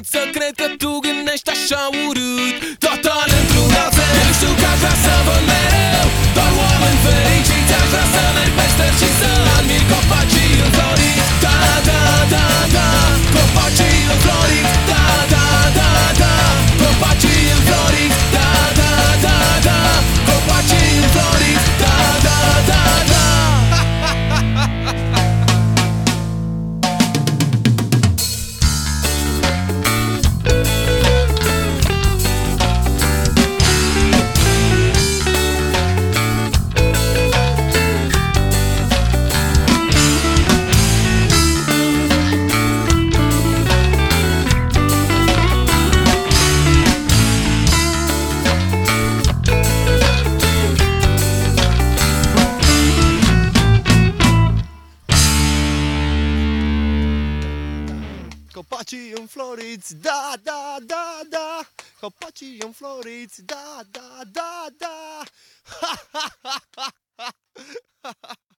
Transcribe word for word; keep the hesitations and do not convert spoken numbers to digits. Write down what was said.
pot să cred că tu gândești așa urât. Total într-un alt fel. Eu știu că aș vrea să văd mereu doar oameni fericiți. Aș vrea să merg pe stări și să admir copacii înfloriți. Da, da, da, da, copacii înfloriți. Da, da, da, da, copacii înfloriți. Da, da, da, da, copacii înfloriți. Da, da, da, da. Copacii înfloriți, da, da, da, da. Copacii înfloriți, da, da, da, da. Ha, ha, ha, ha, ha.